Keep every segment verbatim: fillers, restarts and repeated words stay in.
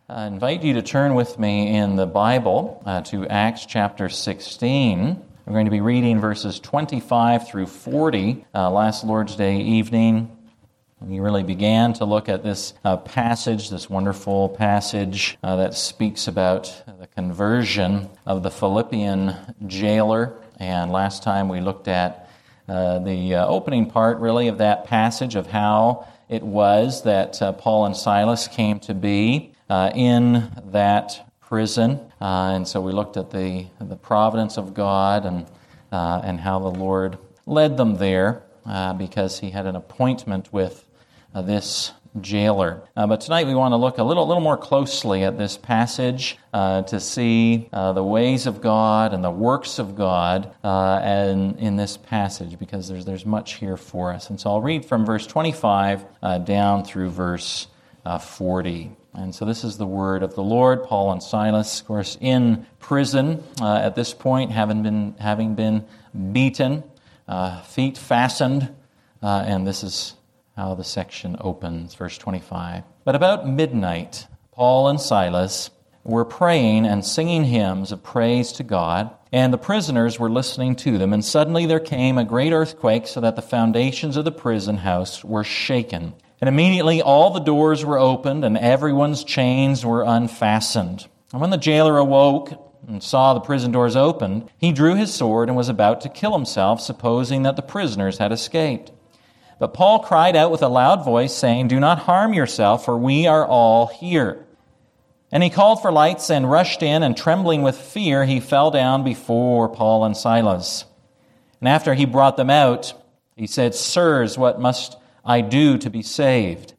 I invite you to turn with me in the Bible uh, to Acts chapter sixteen. We're going to be reading verses twenty-five through forty. Uh, last Lord's Day evening, we really began to look at this uh, passage, this wonderful passage uh, that speaks about the conversion of the Philippian jailer. And last time we looked at uh, the uh, opening part, really, of that passage of how it was that uh, Paul and Silas came to be Uh, in that prison, uh, and so we looked at the the providence of God and uh, and how the Lord led them there uh, because He had an appointment with uh, this jailer. Uh, but tonight we want to look a little little more closely at this passage uh, to see uh, the ways of God and the works of God uh, and in this passage, because there's there's much here for us. And so I'll read from verse twenty-five uh, down through verse uh, forty. And so this is the word of the Lord. Paul and Silas, of course, in prison uh, at this point, having been having been beaten, uh, feet fastened, uh, and this is how the section opens, verse twenty-five. But about midnight, Paul and Silas were praying and singing hymns of praise to God, and the prisoners were listening to them. And suddenly there came a great earthquake, so that the foundations of the prison house were shaken. And immediately all the doors were opened, and everyone's chains were unfastened. And when the jailer awoke and saw the prison doors opened, he drew his sword and was about to kill himself, supposing that the prisoners had escaped. But Paul cried out with a loud voice, saying, "Do not harm yourself, for we are all here." And he called for lights and rushed in, and trembling with fear, he fell down before Paul and Silas. And after he brought them out, he said, "Sirs, what must I do to be saved?"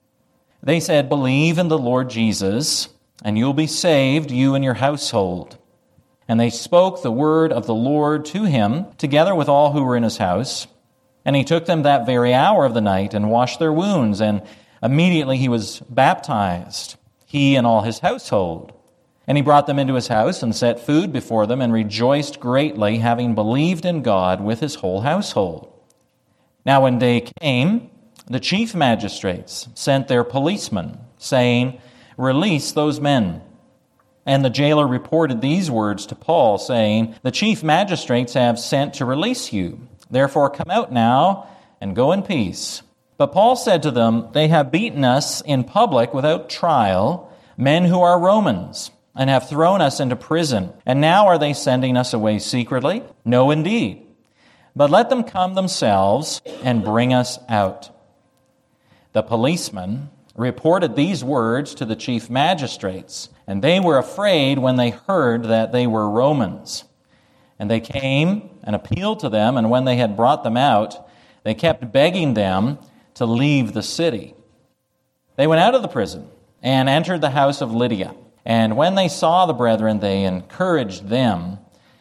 They said, "Believe in the Lord Jesus, and you'll be saved, you and your household." And they spoke the word of the Lord to him, together with all who were in his house. And he took them that very hour of the night and washed their wounds, and immediately he was baptized, he and all his household. And he brought them into his house and set food before them, and rejoiced greatly, having believed in God with his whole household. Now when day came, the chief magistrates sent their policemen, saying, "Release those men." And the jailer reported these words to Paul, saying, "The chief magistrates have sent to release you. Therefore come out now and go in peace." But Paul said to them, "They have beaten us in public without trial, men who are Romans, and have thrown us into prison. And now are they sending us away secretly? No, indeed. But let them come themselves and bring us out." The policemen reported these words to the chief magistrates, and they were afraid when they heard that they were Romans. And they came and appealed to them, and when they had brought them out, they kept begging them to leave the city. They went out of the prison and entered the house of Lydia. And when they saw the brethren, they encouraged them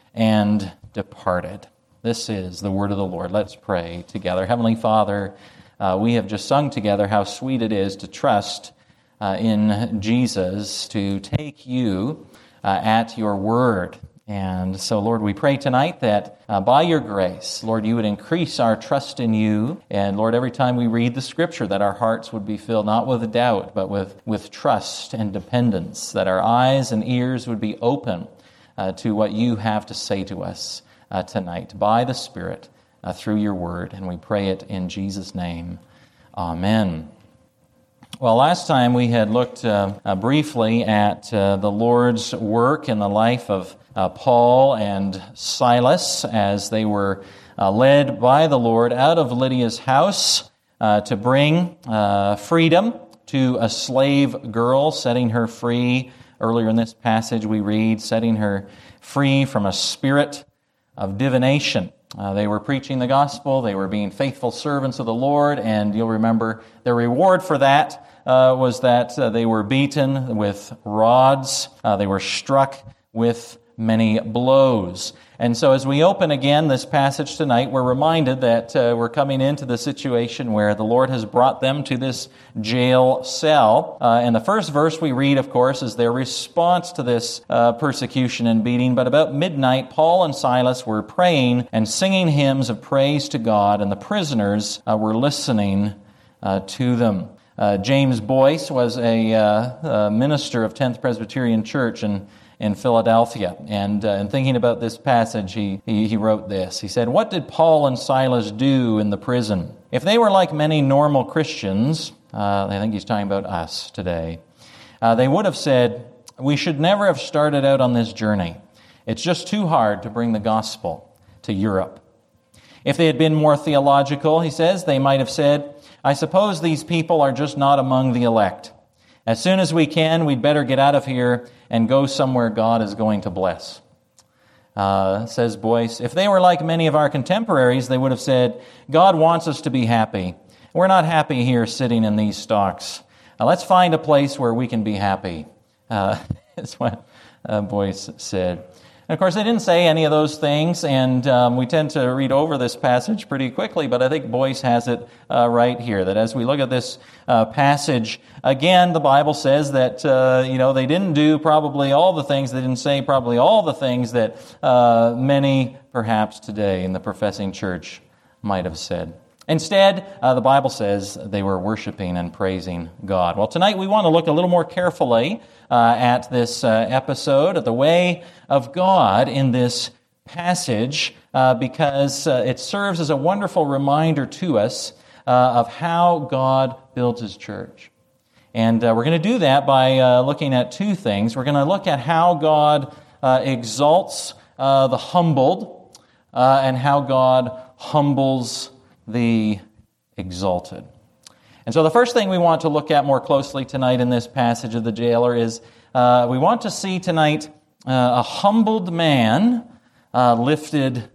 and departed. This is the word of the Lord. Let's pray together. Heavenly Father, uh, we have just sung together how sweet it is to trust uh, in Jesus, to take you uh, at your word. And so, Lord, we pray tonight that uh, by your grace, Lord, you would increase our trust in you. And, Lord, every time we read the Scripture, that our hearts would be filled not with doubt, but with, with trust and dependence, that our eyes and ears would be open uh, to what you have to say to us Uh, tonight by the Spirit uh, through your word, and we pray it in Jesus' name. Amen. Well, last time we had looked uh, uh, briefly at uh, the Lord's work in the life of uh, Paul and Silas as they were uh, led by the Lord out of Lydia's house uh, to bring uh, freedom to a slave girl, setting her free. Earlier in this passage we read, setting her free from a spirit of divination. Uh, they were preaching the gospel, they were being faithful servants of the Lord, and you'll remember the reward for that uh, was that uh, they were beaten with rods, uh, they were struck with many blows. And so as we open again this passage tonight, we're reminded that uh, we're coming into the situation where the Lord has brought them to this jail cell. Uh, and the first verse we read, of course, is their response to this uh, persecution and beating. But about midnight, Paul and Silas were praying and singing hymns of praise to God, and the prisoners uh, were listening uh, to them. Uh, James Boyce was a, uh, a minister of tenth Presbyterian Church in, in Philadelphia. And uh, in thinking about this passage, he, he, he wrote this. He said, "What did Paul and Silas do in the prison? If they were like many normal Christians," uh, I think he's talking about us today, uh, "they would have said, 'We should never have started out on this journey. It's just too hard to bring the gospel to Europe.' If they had been more theological," he says, "they might have said, 'I suppose these people are just not among the elect. As soon as we can, we'd better get out of here and go somewhere God is going to bless.'" Uh, says Boyce, "If they were like many of our contemporaries, they would have said, 'God wants us to be happy. We're not happy here sitting in these stocks. Now let's find a place where we can be happy.'" Uh, that's what uh, Boyce said. And of course, they didn't say any of those things, and um, we tend to read over this passage pretty quickly, but I think Boyce has it uh, right here, that as we look at this uh, passage, again, the Bible says that, uh, you know, they didn't do probably all the things, they didn't say probably all the things that uh, many, perhaps today, in the professing church might have said. Instead, uh, the Bible says they were worshiping and praising God. Well, tonight we want to look a little more carefully uh, at this uh, episode, at the way of God in this passage, uh, because uh, it serves as a wonderful reminder to us uh, of how God builds His church. And uh, we're going to do that by uh, looking at two things. We're going to look at how God uh, exalts uh, the humbled uh, and how God humbles the exalted. And so the first thing we want to look at more closely tonight in this passage of the jailer is uh, we want to see tonight uh, a humbled man uh, lifted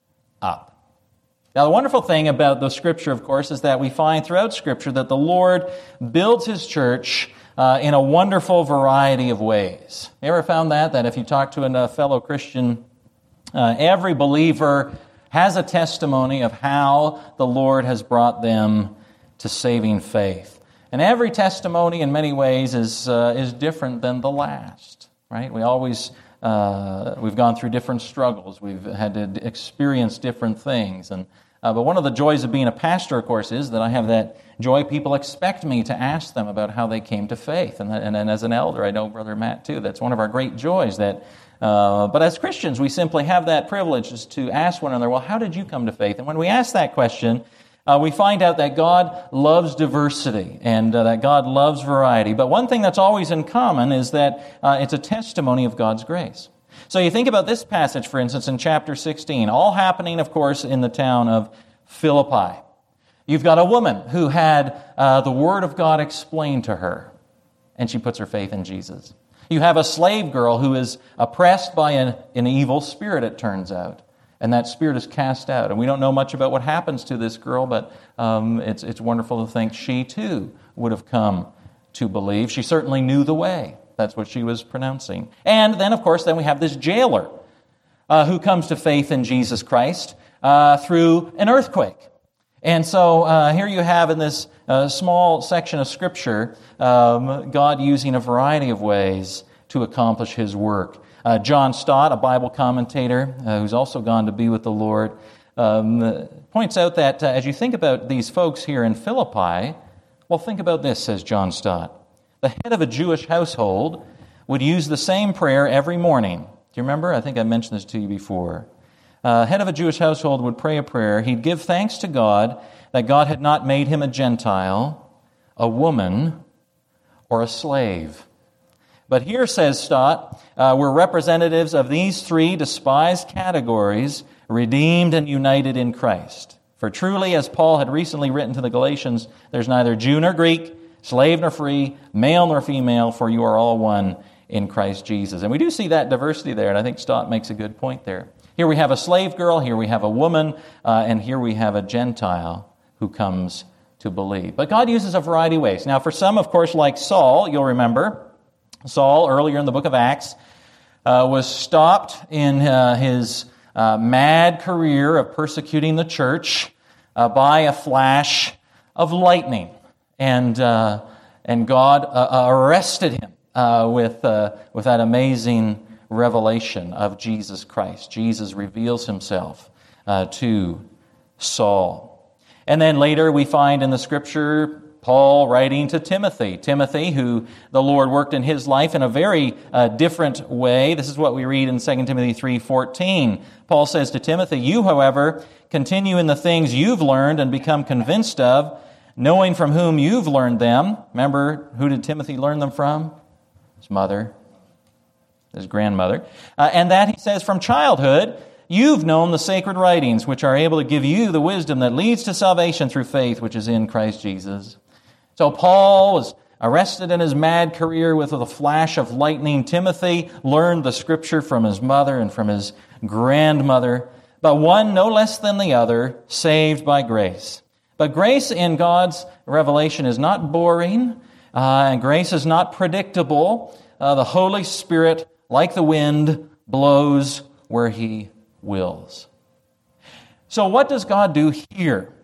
up. Now, the wonderful thing about the Scripture, of course, is that we find throughout Scripture that the Lord builds His church uh, in a wonderful variety of ways. You ever found that? That if you talk to a fellow Christian, uh, every believer has a testimony of how the Lord has brought them to saving faith. And every testimony in many ways is uh, is different than the last, right? We always, uh, we've gone through different struggles. We've had to experience different things. And uh, but one of the joys of being a pastor, of course, is that I have that joy. People expect me to ask them about how they came to faith. And, and, and as an elder, I know Brother Matt too, that's one of our great joys that Uh, but as Christians, we simply have that privilege is to ask one another, well, how did you come to faith? And when we ask that question, uh, we find out that God loves diversity and uh, that God loves variety. But one thing that's always in common is that uh, it's a testimony of God's grace. So you think about this passage, for instance, in chapter sixteen, all happening, of course, in the town of Philippi. You've got a woman who had uh, the Word of God explained to her, and she puts her faith in Jesus. You have a slave girl who is oppressed by an, an evil spirit, it turns out. And that spirit is cast out. And we don't know much about what happens to this girl, but um, it's, it's wonderful to think she too would have come to believe. She certainly knew the way. That's what she was pronouncing. And then, of course, then we have this jailer uh, who comes to faith in Jesus Christ uh, through an earthquake. And so uh, here you have in this uh, small section of Scripture, um, God using a variety of ways to accomplish His work. Uh, John Stott, a Bible commentator uh, who's also gone to be with the Lord, um, points out that uh, as you think about these folks here in Philippi, well, think about this, says John Stott. The head of a Jewish household would use the same prayer every morning. Do you remember? I think I mentioned this to you before. Uh, head of a Jewish household would pray a prayer. He'd give thanks to God that God had not made him a Gentile, a woman, or a slave. But here, says Stott, uh, we're representatives of these three despised categories, redeemed and united in Christ. For truly, as Paul had recently written to the Galatians, there's neither Jew nor Greek, slave nor free, male nor female, for you are all one in Christ Jesus. And we do see that diversity there, and I think Stott makes a good point there. Here we have a slave girl, here we have a woman, uh, and here we have a Gentile who comes to believe. But God uses a variety of ways. Now, for some, of course, like Saul, you'll remember, Saul, earlier in the book of Acts, uh, was stopped in uh, his uh, mad career of persecuting the church uh, by a flash of lightning. And uh, and God uh, arrested him uh, with uh, with that amazing revelation of Jesus Christ. Jesus reveals himself uh, to Saul. And then later we find in the Scripture Paul writing to Timothy. Timothy, who the Lord worked in his life in a very uh, different way. This is what we read in Second Timothy three fourteen. Paul says to Timothy, "You, however, continue in the things you've learned and become convinced of, knowing from whom you've learned them." Remember, who did Timothy learn them from? His mother, his grandmother. Uh, and that, he says, from childhood, you've known the sacred writings, which are able to give you the wisdom that leads to salvation through faith, which is in Christ Jesus. So Paul was arrested in his mad career with a flash of lightning. Timothy learned the Scripture from his mother and from his grandmother, but one no less than the other, saved by grace. But grace in God's revelation is not boring, uh, and grace is not predictable. Uh, the Holy Spirit, like the wind, blows where He wills. So what does God do here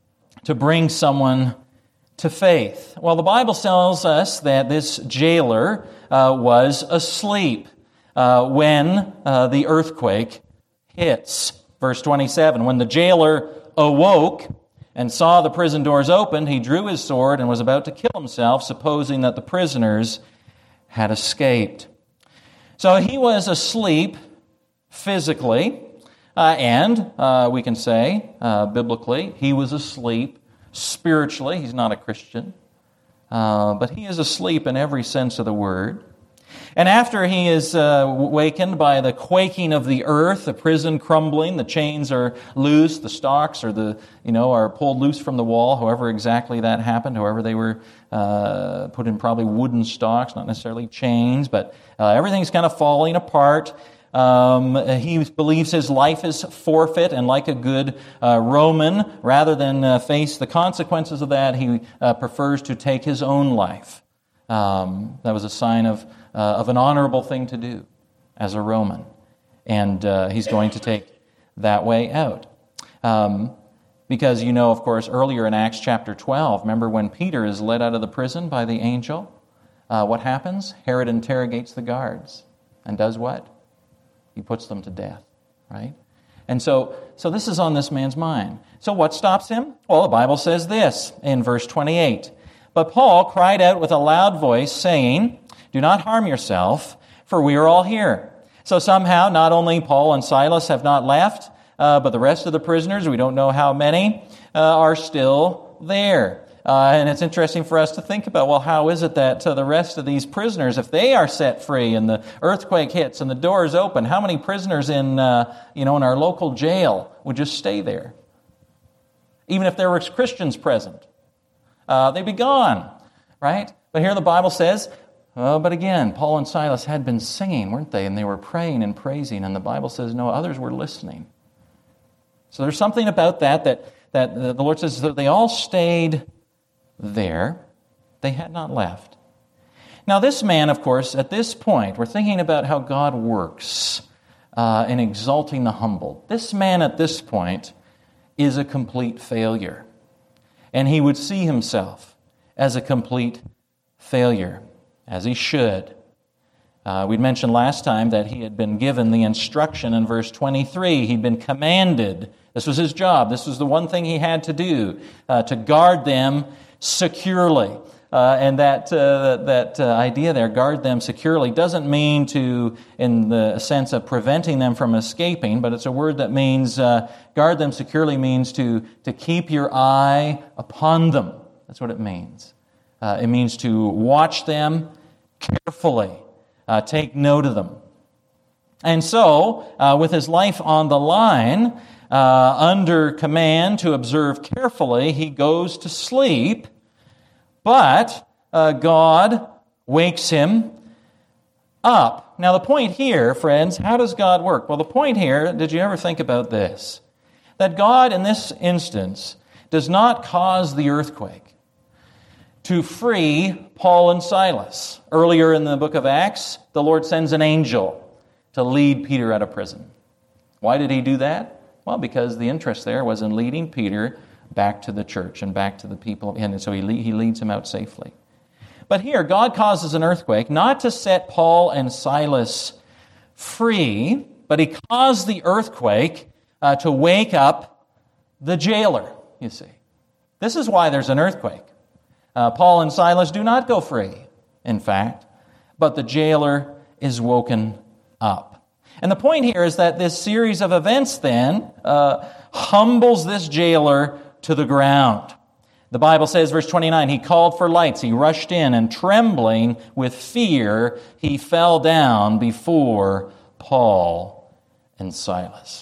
to bring someone to faith? Well, the Bible tells us that this jailer uh, was asleep uh, when uh, the earthquake hits. Verse twenty-seven, when the jailer awoke and saw the prison doors opened, he drew his sword and was about to kill himself, supposing that the prisoners had escaped. So he was asleep physically, uh, and uh, we can say, uh, biblically, he was asleep spiritually. He's not a Christian, uh, but he is asleep in every sense of the word. And after he is uh, wakened by the quaking of the earth, the prison crumbling, the chains are loose, the stocks are the you know are pulled loose from the wall. However exactly that happened, however they were uh, put in probably wooden stocks, not necessarily chains, but uh, everything's kind of falling apart. Um, he believes his life is forfeit, and like a good uh, Roman, rather than uh, face the consequences of that, he uh, prefers to take his own life. Um, that was a sign of uh, of an honorable thing to do as a Roman, and uh, he's going to take that way out. Um, because you know, of course, earlier in Acts chapter twelve, remember when Peter is led out of the prison by the angel? Uh, what happens? Herod interrogates the guards and does what? He puts them to death, right? And so, so this is on this man's mind. So what stops him? Well, the Bible says this in verse twenty-eight. But Paul cried out with a loud voice, saying, "Do not harm yourself, for we are all here." So somehow, not only Paul and Silas have not left, uh, but the rest of the prisoners, we don't know how many, uh, are still there. Uh, and it's interesting for us to think about, well, how is it that uh, the rest of these prisoners, if they are set free and the earthquake hits and the doors open, how many prisoners in, uh, you know, in our local jail would just stay there? Even if there were Christians present, uh, they'd be gone, right? But here the Bible says, oh, but again, Paul and Silas had been singing, weren't they? And they were praying and praising, and the Bible says, no, others were listening. So there's something about that that, that the Lord says that they all stayed there. They had not left. Now this man, of course, at this point, we're thinking about how God works uh, in exalting the humble. This man at this point is a complete failure. And he would see himself as a complete failure, as he should. Uh, we'd mentioned last time that he had been given the instruction in verse twenty-three. He'd been commanded. This was his job. This was the one thing he had to do, uh, to guard them securely. Uh, and that uh, that uh, idea there, guard them securely, doesn't mean to, in the sense of preventing them from escaping, but it's a word that means, uh, guard them securely means to, to keep your eye upon them. That's what it means. Uh, it means to watch them carefully, uh, take note of them. And so, uh, with his life on the line, Uh, under command to observe carefully, he goes to sleep, but uh, God wakes him up. Now the point here, friends, how does God work? Well, the point here, did you ever think about this? That God, in this instance, does not cause the earthquake to free Paul and Silas. Earlier in the book of Acts, the Lord sends an angel to lead Peter out of prison. Why did he do that? Well, because the interest there was in leading Peter back to the church and back to the people, and so he he leads him out safely. But here, God causes an earthquake not to set Paul and Silas free, but he caused the earthquake uh, to wake up the jailer, you see. This is why there's an earthquake. Uh, Paul and Silas do not go free, in fact, but the jailer is woken up. And the point here is that this series of events then uh, humbles this jailer to the ground. The Bible says, verse twenty-nine, he called for lights, he rushed in, and trembling with fear, he fell down before Paul and Silas.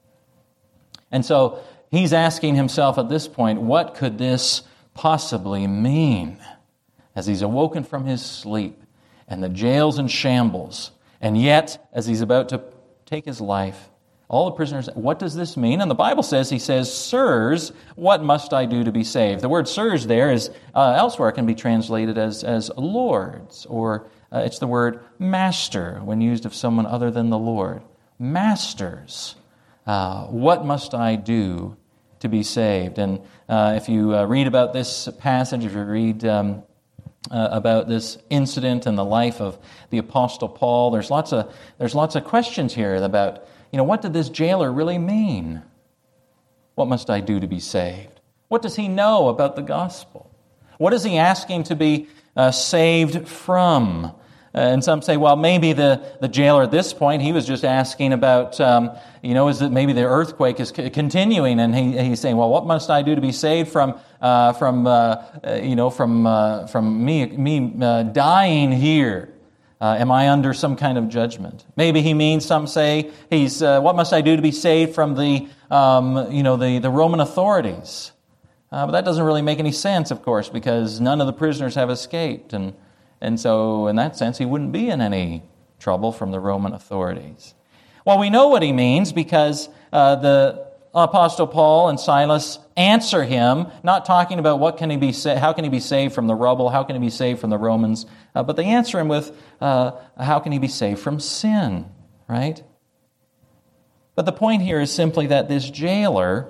And so he's asking himself at this point, what could this possibly mean? As he's awoken from his sleep, and the jail's in shambles, and yet, as he's about to take his life, all the prisoners, what does this mean? And the Bible says, he says, "Sirs, what must I do to be saved?" The word sirs there is, uh, elsewhere can be translated as, as lords, or uh, it's the word master when used of someone other than the Lord. Masters, uh, what must I do to be saved? And uh, if you uh, read about this passage, if you read um, uh, about this incident in the life of the Apostle Paul, there's lots of there's lots of questions here about, you know, what did this jailer really mean? What must I do to be saved? What does he know about the gospel? What is he asking to be uh, saved from? Uh, and some say, well, maybe the, the jailer at this point, he was just asking about, um, you know, is it maybe the earthquake is c- continuing, and he, he's saying, well, what must I do to be saved from, uh, from, uh, uh, you know, from uh, from me me uh, dying here? Uh, am I under some kind of judgment? Maybe he means, some say, he's, uh, what must I do to be saved from the, um, you know, the, the Roman authorities? Uh, but that doesn't really make any sense, of course, because none of the prisoners have escaped, and and so in that sense, he wouldn't be in any trouble from the Roman authorities. Well, we know what he means because uh, the Apostle Paul and Silas answer him, not talking about what can he be sa- how can he be saved from the rubble, how can he be saved from the Romans, uh, but they answer him with, uh, how can he be saved from sin, right? But the point here is simply that this jailer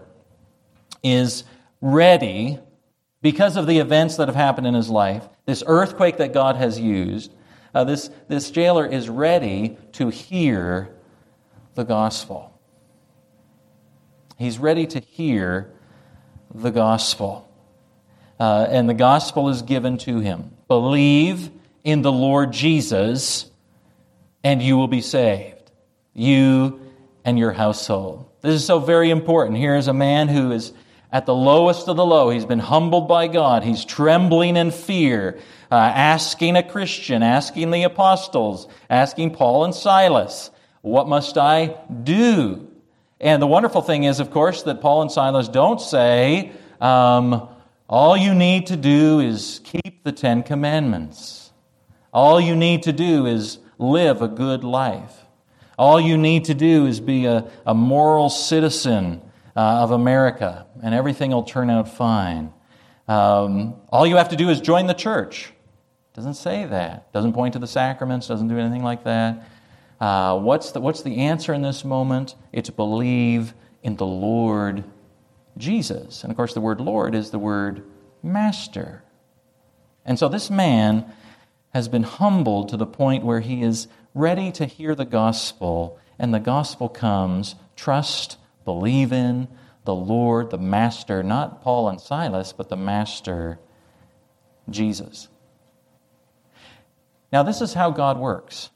is ready, because of the events that have happened in his life, this earthquake that God has used, uh, this, this jailer is ready to hear the gospel. He's ready to hear the gospel. Uh, and the gospel is given to him. Believe in the Lord Jesus, and you will be saved. You and your household. This is so very important. Here is a man who is at the lowest of the low. He's been humbled by God. He's trembling in fear, uh, asking a Christian, asking the apostles, asking Paul and Silas, what must I do? And the wonderful thing is, of course, that Paul and Silas don't say, um, all you need to do is keep the Ten Commandments. All you need to do is live a good life. All you need to do is be a, a moral citizen Uh, of America, and everything will turn out fine. Um, all you have to do is join the church. Doesn't say that. Doesn't point to the sacraments. Doesn't do anything like that. Uh, what's the what's the answer in this moment? It's believe in the Lord Jesus. And of course, the word Lord is the word Master. And so this man has been humbled to the point where he is ready to hear the gospel, and the gospel comes, trust, believe in the Lord, the Master, not Paul and Silas, but the Master, Jesus. Now, this is how God works.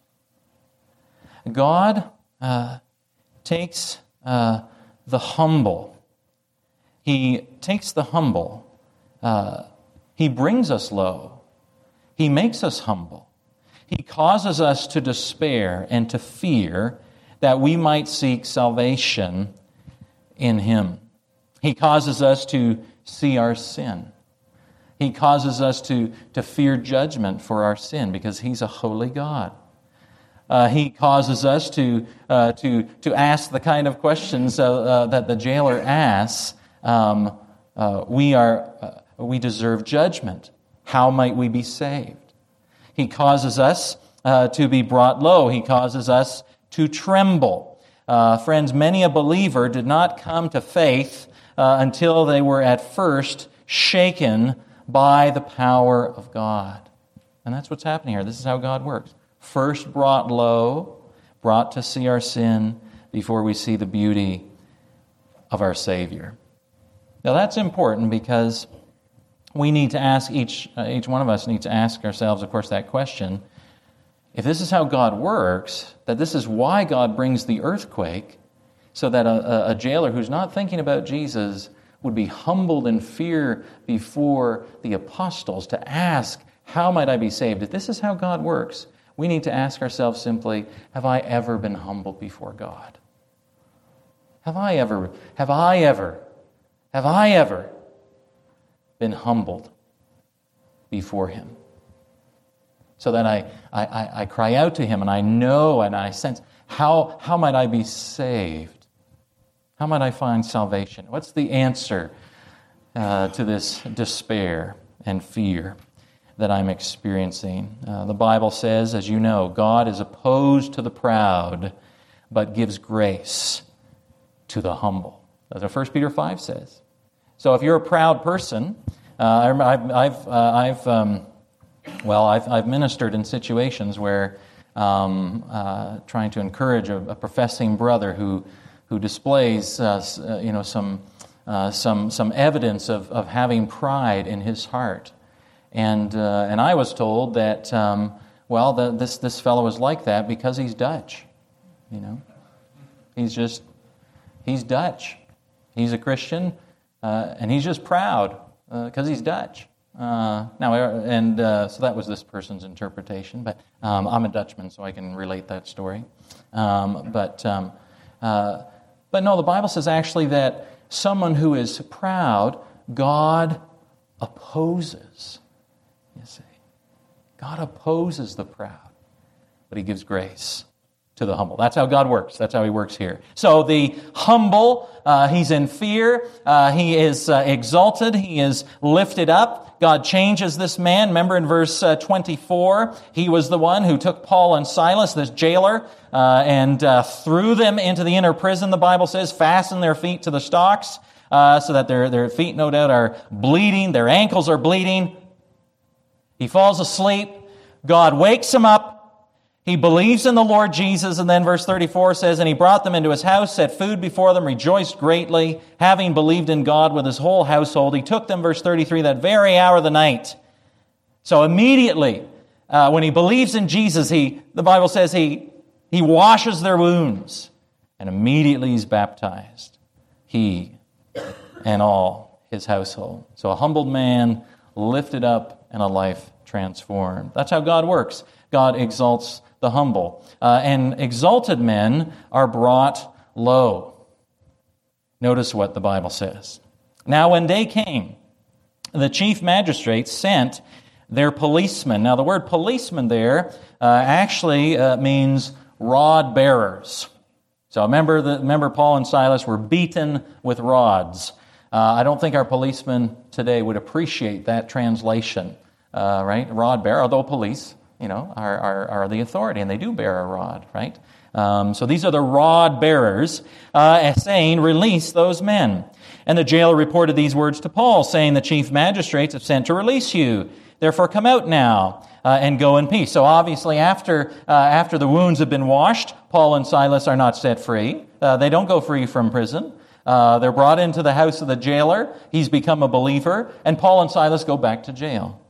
God uh, takes uh, the humble. He takes the humble. Uh, he brings us low. He makes us humble. He causes us to despair and to fear that we might seek salvation in Him. He causes us to see our sin. He causes us to, to fear judgment for our sin because He's a holy God. Uh, he causes us to, uh, to, to ask the kind of questions uh, uh, that the jailer asks. Um, uh, we, are, uh, we deserve judgment. How might we be saved? He causes us uh, to be brought low. He causes us to tremble. Uh, friends, many a believer did not come to faith uh, until they were at first shaken by the power of God. And that's what's happening here. This is how God works. First brought low, brought to see our sin before we see the beauty of our Savior. Now that's important because we need to ask, each, uh, each one of us needs to ask ourselves, of course, that question. If this is how God works, that this is why God brings the earthquake, so that a, a jailer who's not thinking about Jesus would be humbled in fear before the apostles to ask, how might I be saved? If this is how God works, we need to ask ourselves simply, have I ever been humbled before God? Have I ever, have I ever, have I ever been humbled before Him? So that I, I, I cry out to Him and I know and I sense, how, how might I be saved? How might I find salvation? What's the answer uh, to this despair and fear that I'm experiencing? Uh, the Bible says, as you know, God is opposed to the proud, but gives grace to the humble. That's what First Peter five says. So if you're a proud person, uh, I've, I've, uh, I've um, well, I've, I've ministered in situations where um, uh, trying to encourage a, a professing brother who who displays, uh, uh, you know, some uh, some some evidence of, of having pride in his heart, and uh, and I was told that um, well, the, this this fellow is like that because he's Dutch, you know, he's just he's Dutch, he's a Christian, uh, and he's just proud because uh, he's Dutch. Uh, now, and uh, so that was this person's interpretation, but um, I'm a Dutchman, so I can relate that story, um, but. Um, uh, But no, the Bible says actually that someone who is proud, God opposes. You see, God opposes the proud, but He gives grace to the humble. That's how God works. That's how He works here. So the humble, uh, he's in fear. Uh, he is uh, exalted. He is lifted up. God changes this man. Remember in verse uh, twenty-four, he was the one who took Paul and Silas, this jailer, uh, and uh, threw them into the inner prison, the Bible says, fastened their feet to the stocks, uh, so that their, their feet, no doubt, are bleeding. Their ankles are bleeding. He falls asleep. God wakes him up. He believes in the Lord Jesus, and then verse thirty-four says, and he brought them into his house, set food before them, rejoiced greatly, having believed in God with his whole household. He took them, verse thirty-three, that very hour of the night. So immediately, uh, when he believes in Jesus, he the Bible says he, he washes their wounds, and immediately he's baptized. He and all his household. So a humbled man lifted up and a life transformed. That's how God works. God exalts the humble. Uh, and exalted men are brought low. Notice what the Bible says. Now when day came, the chief magistrates sent their policemen. Now the word policeman there uh, actually uh, means rod bearers. So remember, the, remember Paul and Silas were beaten with rods. Uh, I don't think our policemen today would appreciate that translation, uh, right? Rod bearer, although police, you know, are, are, are the authority, and they do bear a rod, right? Um, so these are the rod bearers, uh, saying, release those men. And the jailer reported these words to Paul, saying, the chief magistrates have sent to release you. Therefore come out now uh, and go in peace. So obviously after uh, after the wounds have been washed, Paul and Silas are not set free. Uh, they don't go free from prison. Uh, they're brought into the house of the jailer. He's become a believer. And Paul and Silas go back to jail.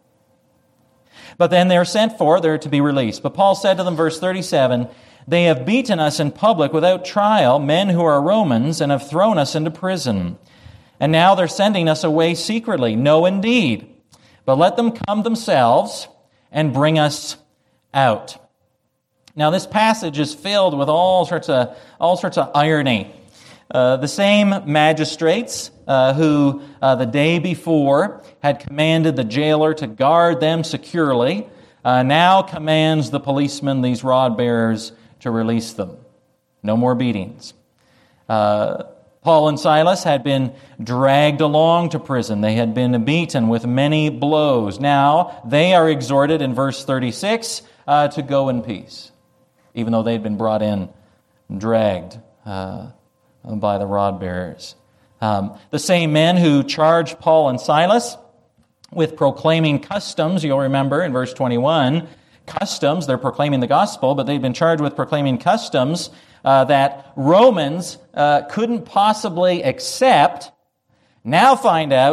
But then they're sent for, they're to be released. But Paul said to them, verse thirty-seven, they have beaten us in public without trial, men who are Romans, and have thrown us into prison. And now they're sending us away secretly. No, indeed. But let them come themselves and bring us out. Now this passage is filled with all sorts of, all sorts of irony. Uh, the same magistrates uh, who uh, the day before had commanded the jailer to guard them securely uh, now commands the policemen, these rod bearers, to release them. No more beatings. Uh, Paul and Silas had been dragged along to prison. They had been beaten with many blows. Now they are exhorted in verse thirty-six uh, to go in peace, even though they'd been brought in, dragged uh, by the rod bearers. Um, the same men who charged Paul and Silas with proclaiming customs, you'll remember in verse twenty-one, customs, they're proclaiming the gospel, but they've been charged with proclaiming customs uh, that Romans uh, couldn't possibly accept, now find out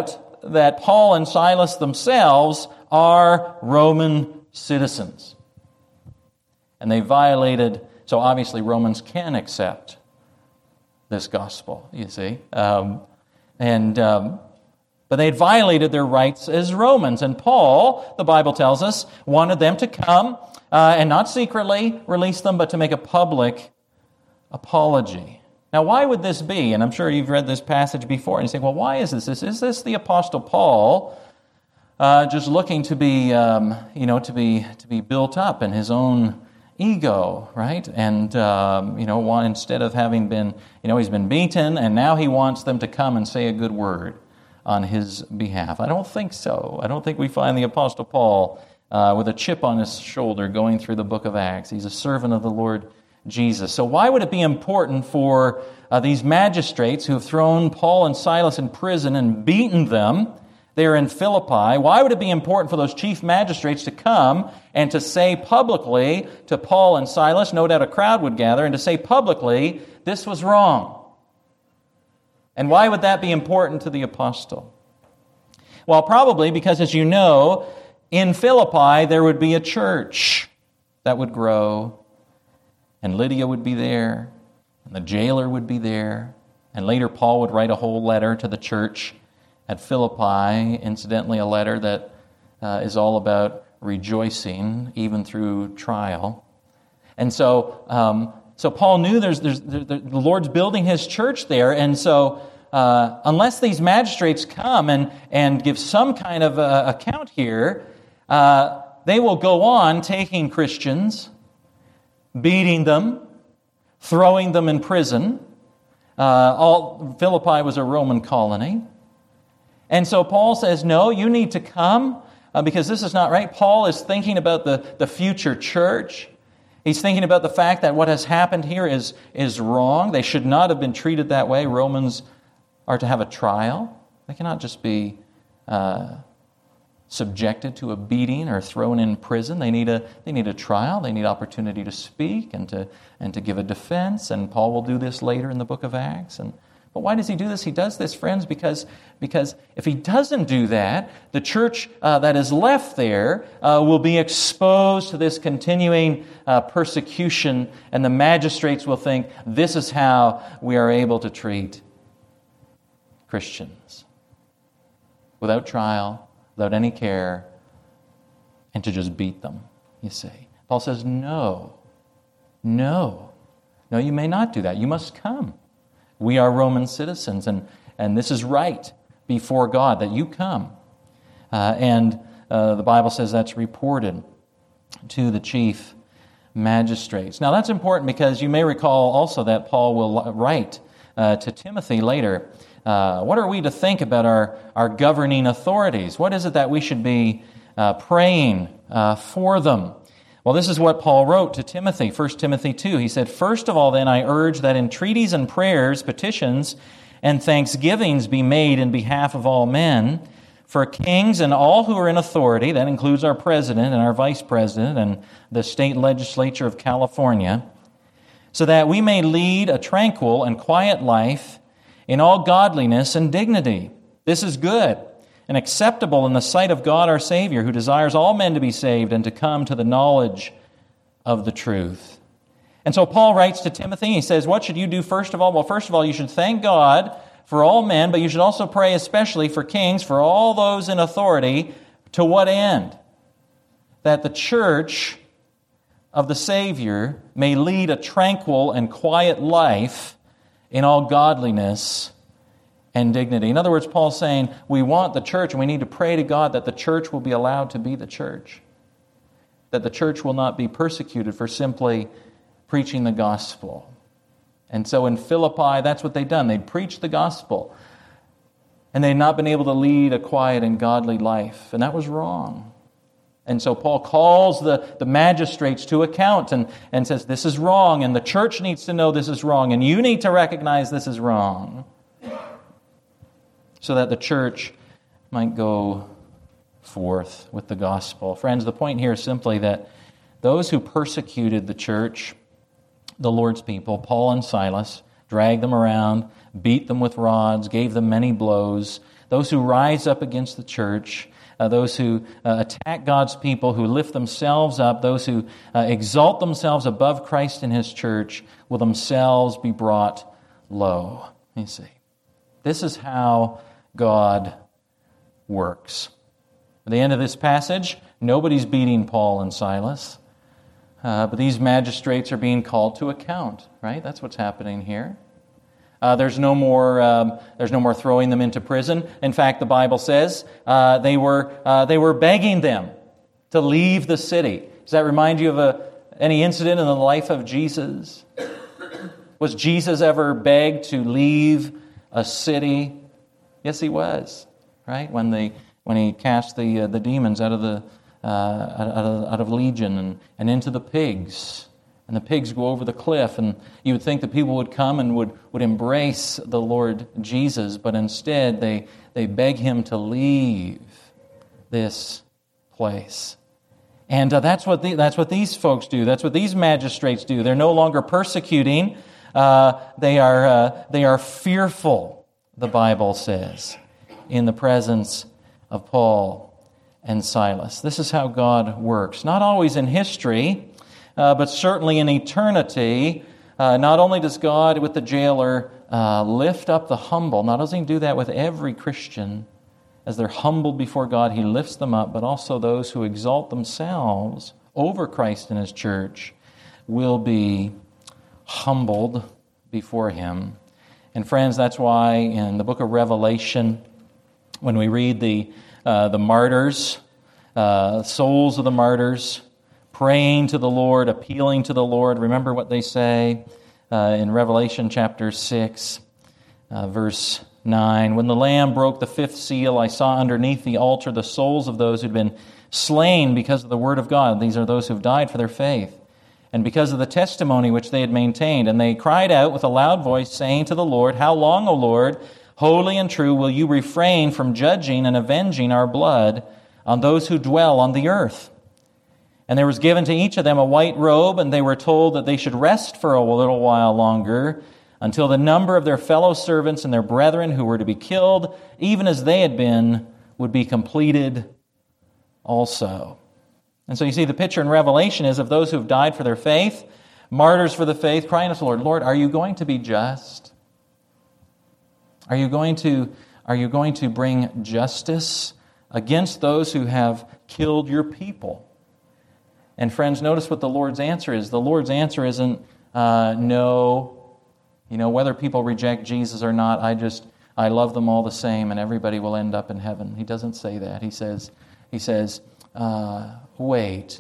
that Paul and Silas themselves are Roman citizens. And they violated, so obviously Romans can accept this gospel, you see. Um, and um, but they had violated their rights as Romans. And Paul, the Bible tells us, wanted them to come uh, and not secretly release them, but to make a public apology. Now, why would this be? And I'm sure you've read this passage before, and you say, well, why is this? Is this the Apostle Paul uh, just looking to be, um, you know, to be to be built up in his own ego, right? And, um, you know, one, instead of having been, you know, he's been beaten, and now he wants them to come and say a good word on his behalf. I don't think so. I don't think we find the Apostle Paul uh, with a chip on his shoulder going through the book of Acts. He's a servant of the Lord Jesus. So why would it be important for uh, these magistrates who have thrown Paul and Silas in prison and beaten them there in Philippi, why would it be important for those chief magistrates to come and to say publicly to Paul and Silas, no doubt a crowd would gather, and to say publicly, this was wrong? And why would that be important to the apostle? Well, probably because, as you know, in Philippi there would be a church that would grow, and Lydia would be there, and the jailer would be there, and later Paul would write a whole letter to the church at Philippi, incidentally a letter that uh, is all about rejoicing even through trial. And so um, so Paul knew there's, there's the, the Lord's building his church there, and so uh, unless these magistrates come and, and give some kind of uh, account here, uh, they will go on taking Christians, beating them, throwing them in prison. Uh, all Philippi was a Roman colony. And so Paul says, no, you need to come uh, because this is not right. Paul is thinking about the, the future church. He's thinking about the fact that what has happened here is, is wrong. They should not have been treated that way. Romans are to have a trial. They cannot just be uh, subjected to a beating or thrown in prison. They need a they need a trial. They need opportunity to speak and to and to give a defense. And Paul will do this later in the book of Acts. And but why does he do this? He does this, friends, because because if he doesn't do that, the church uh, that is left there uh, will be exposed to this continuing uh, persecution, and the magistrates will think this is how we are able to treat Christians without trial, without any care, and to just beat them, you see. Paul says, no, no, no, you may not do that. You must come. We are Roman citizens, and, and this is right before God that you come. Uh, and uh, the Bible says that's reported to the chief magistrates. Now that's important because you may recall also that Paul will write uh, to Timothy later, Uh, what are we to think about our, our governing authorities? What is it that we should be uh, praying uh, for them? Well, this is what Paul wrote to Timothy, First Timothy two. He said, "First of all, then, I urge that entreaties and prayers, petitions, and thanksgivings be made in behalf of all men, for kings and all who are in authority," that includes our president and our vice president and the state legislature of California, "so that we may lead a tranquil and quiet life in all godliness and dignity. This is good and acceptable in the sight of God our Savior, who desires all men to be saved and to come to the knowledge of the truth." And so Paul writes to Timothy, he says, what should you do first of all? Well, first of all, you should thank God for all men, but you should also pray especially for kings, for all those in authority. To what end? That the church of the Savior may lead a tranquil and quiet life in all godliness and dignity. In other words, Paul's saying we want the church, and we need to pray to God that the church will be allowed to be the church. That the church will not be persecuted for simply preaching the gospel. And so in Philippi, that's what they'd done. They'd preached the gospel, and they'd not been able to lead a quiet and godly life. And that was wrong. And so Paul calls the, the magistrates to account and, and says, this is wrong, and the church needs to know this is wrong, and you need to recognize this is wrong, so that the church might go forth with the gospel. Friends, the point here is simply that those who persecuted the church, the Lord's people, Paul and Silas, dragged them around, beat them with rods, gave them many blows. Those who rise up against the church, uh, those who uh, attack God's people, who lift themselves up, those who uh, exalt themselves above Christ and His church, will themselves be brought low. You see, this is how God works. At the end of this passage, nobody's beating Paul and Silas, uh, but these magistrates are being called to account, right? That's what's happening here. Uh, there's no more. Um, there's no more throwing them into prison. In fact, the Bible says uh, they were uh, they were begging them to leave the city. Does that remind you of a, any incident in the life of Jesus? Was Jesus ever begged to leave a city? Yes, He was. Right when the when He cast the uh, the demons out of the uh, out, of, out of Legion and, and into the pigs. And the pigs go over the cliff, and you would think that people would come and would, would embrace the Lord Jesus, but instead they, they beg Him to leave this place. And uh, that's what the, that's what these folks do. That's what these magistrates do. They're no longer persecuting. Uh, they are uh, they are fearful, the Bible says, in the presence of Paul and Silas. This is how God works. Not always in history, Uh, but certainly in eternity. Uh, not only does God, with the jailer, uh, lift up the humble, not only does He do that with every Christian, as they're humbled before God, He lifts them up, but also those who exalt themselves over Christ and His church will be humbled before Him. And friends, that's why in the book of Revelation, when we read the, uh, the martyrs, uh, souls of the martyrs, praying to the Lord, appealing to the Lord. Remember what they say uh, in Revelation chapter six, uh, verse nine. When the Lamb broke the fifth seal, I saw underneath the altar the souls of those who'd been slain because of the word of God. These are those who've died for their faith, and because of the testimony which they had maintained. And they cried out with a loud voice, saying to the Lord, How long, O Lord, holy and true, will you refrain from judging and avenging our blood on those who dwell on the earth? And there was given to each of them a white robe, and they were told that they should rest for a little while longer until the number of their fellow servants and their brethren who were to be killed, even as they had been, would be completed also. And so you see the picture in Revelation is of those who have died for their faith, martyrs for the faith, crying to the Lord, Lord, are you going to be just? Are you going to, are you going to bring justice against those who have killed your people? And friends, notice what the Lord's answer is. The Lord's answer isn't uh, no. You know, whether people reject Jesus or not, I just, I love them all the same and everybody will end up in heaven. He doesn't say that. He says, he says, uh, wait,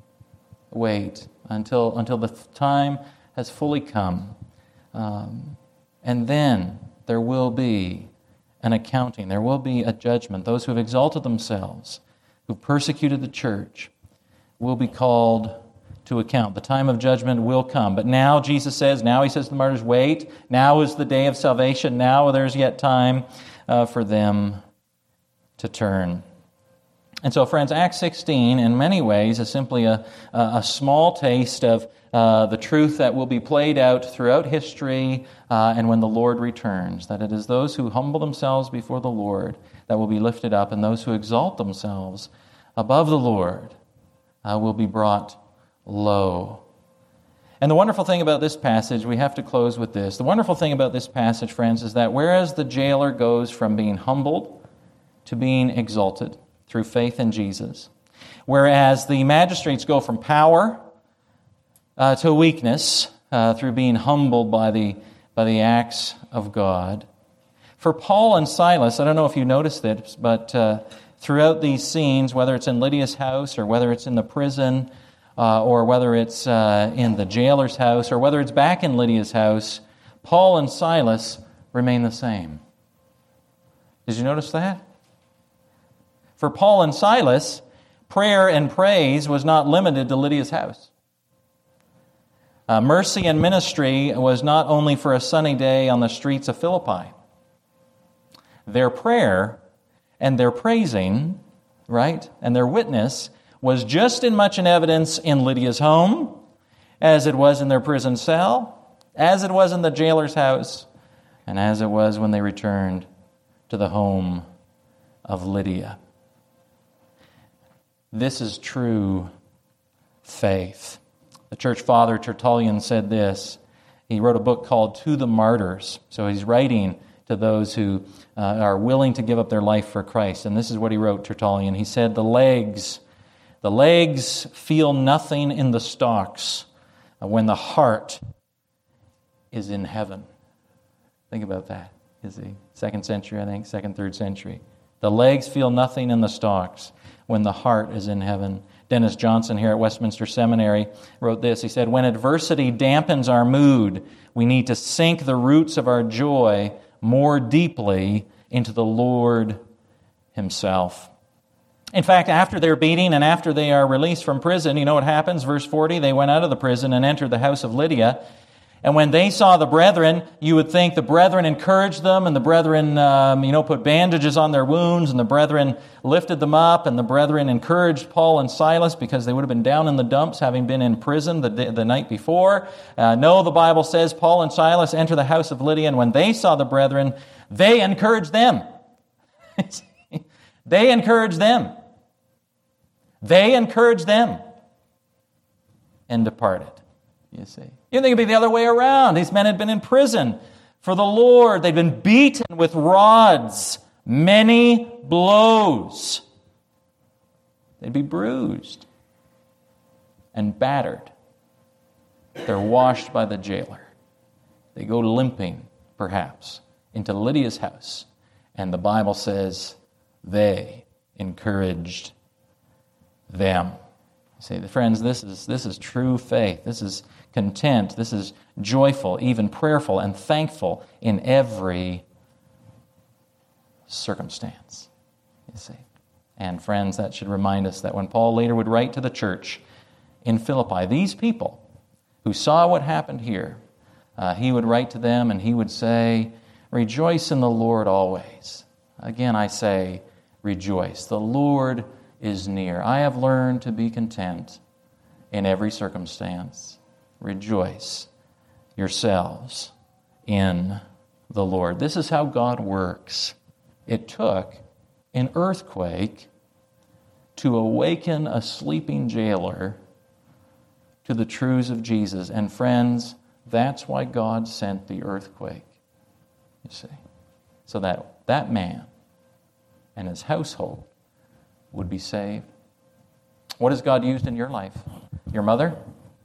wait until, until the time has fully come. Um, and then there will be an accounting. There will be a judgment. Those who have exalted themselves, who persecuted the church, will be called to account. The time of judgment will come. But now, Jesus says, now He says to the martyrs, wait. Now is the day of salvation. Now there's yet time uh, for them to turn. And so, friends, Acts sixteen, in many ways, is simply a, a small taste of uh, the truth that will be played out throughout history uh, and when the Lord returns. That it is those who humble themselves before the Lord that will be lifted up, and those who exalt themselves above the Lord Uh, will be brought low. And the wonderful thing about this passage, we have to close with this. The wonderful thing about this passage, friends, is that whereas the jailer goes from being humbled to being exalted through faith in Jesus, whereas the magistrates go from power uh, to weakness uh, through being humbled by the, by the acts of God, for Paul and Silas, I don't know if you noticed this, but uh, throughout these scenes, whether it's in Lydia's house or whether it's in the prison uh, or whether it's uh, in the jailer's house or whether it's back in Lydia's house, Paul and Silas remain the same. Did you notice that? For Paul and Silas, prayer and praise was not limited to Lydia's house. Uh, mercy and ministry was not only for a sunny day on the streets of Philippi. Their prayer and their praising, right, and their witness was just as much in evidence in Lydia's home as it was in their prison cell, as it was in the jailer's house, and as it was when they returned to the home of Lydia. This is true faith. The church father Tertullian said this. He wrote a book called To the Martyrs. So he's writing to those who uh, are willing to give up their life for Christ. And this is what he wrote, Tertullian. He said, the legs, the legs feel nothing in the stalks when the heart is in heaven. Think about that. Is the second century, I think, second, third century. The legs feel nothing in the stalks when the heart is in heaven. Dennis Johnson here at Westminster Seminary wrote this. He said, when adversity dampens our mood, we need to sink the roots of our joy more deeply into the Lord Himself. In fact, after their beating and after they are released from prison, you know what happens? Verse forty, they went out of the prison and entered the house of Lydia. And when they saw the brethren, you would think the brethren encouraged them, and the brethren, um, you know, put bandages on their wounds, and the brethren lifted them up, and the brethren encouraged Paul and Silas because they would have been down in the dumps having been in prison the, the night before. Uh, no, the Bible says Paul and Silas enter the house of Lydia, and when they saw the brethren, they encouraged them. They encouraged them. They encouraged them and departed, you see. You think it'd be the other way around. These men had been in prison for the Lord. They'd been beaten with rods, many blows. They'd be bruised and battered. They're washed by the jailer. They go limping, perhaps, into Lydia's house. And the Bible says they encouraged them. See, friends, this is this is true faith. This is content. This is joyful, even prayerful, and thankful in every circumstance. You see. And friends, that should remind us that when Paul later would write to the church in Philippi, these people who saw what happened here, uh, he would write to them and he would say, rejoice in the Lord always. Again, I say, rejoice. The Lord is near. I have learned to be content in every circumstance. Rejoice yourselves in the Lord. This is how God works. It took an earthquake to awaken a sleeping jailer to the truths of Jesus. And friends, that's why God sent the earthquake, you see, so that that man and his household would be saved. What has God used in your life? Your mother?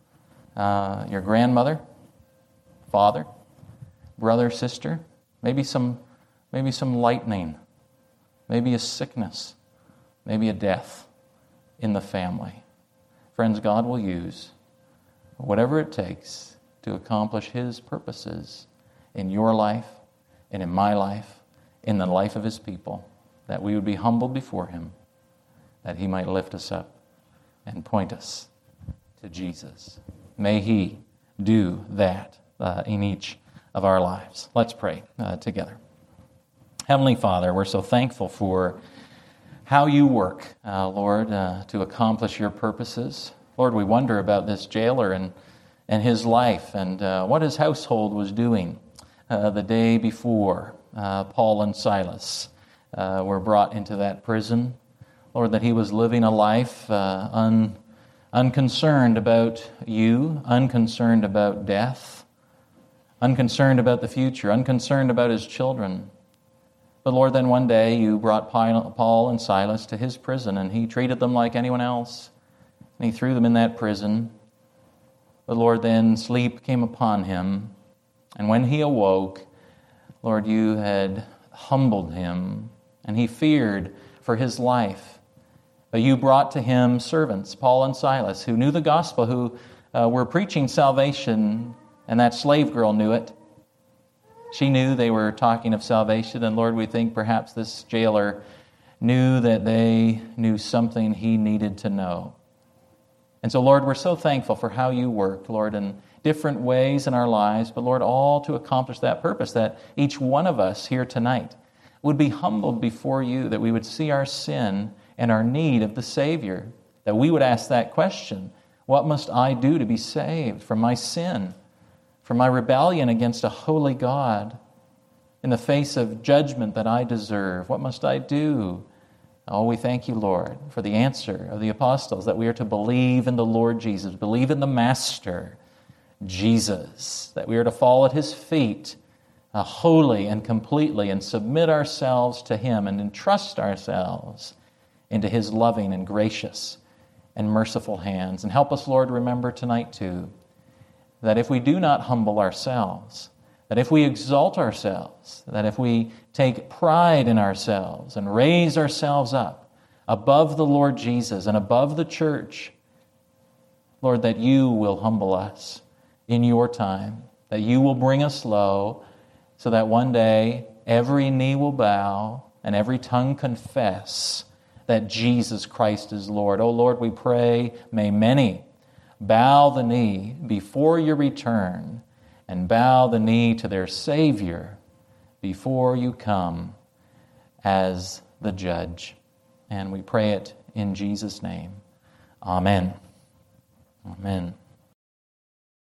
Uh, your grandmother? Father? Brother, sister? Maybe some, maybe some lightning. Maybe a sickness. Maybe a death in the family. Friends, God will use whatever it takes to accomplish His purposes in your life and in my life, in the life of His people, that we would be humbled before Him, that He might lift us up and point us to Jesus. May He do that uh, in each of our lives. Let's pray uh, together. Heavenly Father, we're so thankful for how You work, uh, Lord, uh, to accomplish Your purposes. Lord, we wonder about this jailer and, and his life and uh, what his household was doing uh, the day before uh, Paul and Silas uh, were brought into that prison. Lord, that he was living a life uh, un, unconcerned about You, unconcerned about death, unconcerned about the future, unconcerned about his children. But Lord, then one day You brought Paul and Silas to his prison, and he treated them like anyone else, and he threw them in that prison. But Lord, then sleep came upon him, and when he awoke, Lord, You had humbled him, and he feared for his life. But You brought to him servants, Paul and Silas, who knew the gospel, who uh, were preaching salvation, and that slave girl knew it. She knew they were talking of salvation, and Lord, we think perhaps this jailer knew that they knew something he needed to know. And so, Lord, we're so thankful for how You work, Lord, in different ways in our lives, but Lord, all to accomplish that purpose, that each one of us here tonight would be humbled before You, that we would see our sin and our need of the Savior, that we would ask that question, what must I do to be saved from my sin, for my rebellion against a holy God in the face of judgment that I deserve. What must I do? Oh, we thank you, Lord, for the answer of the apostles that we are to believe in the Lord Jesus, believe in the Master, Jesus, that we are to fall at his feet uh, wholly and completely and submit ourselves to him and entrust ourselves into his loving and gracious and merciful hands. And help us, Lord, remember tonight too, that if we do not humble ourselves, that if we exalt ourselves, that if we take pride in ourselves and raise ourselves up above the Lord Jesus and above the church, Lord, that you will humble us in your time, that you will bring us low, so that one day every knee will bow and every tongue confess that Jesus Christ is Lord. Oh Lord, we pray, may many bow the knee before your return and bow the knee to their Savior before you come as the judge. And we pray it in Jesus' name. Amen. Amen.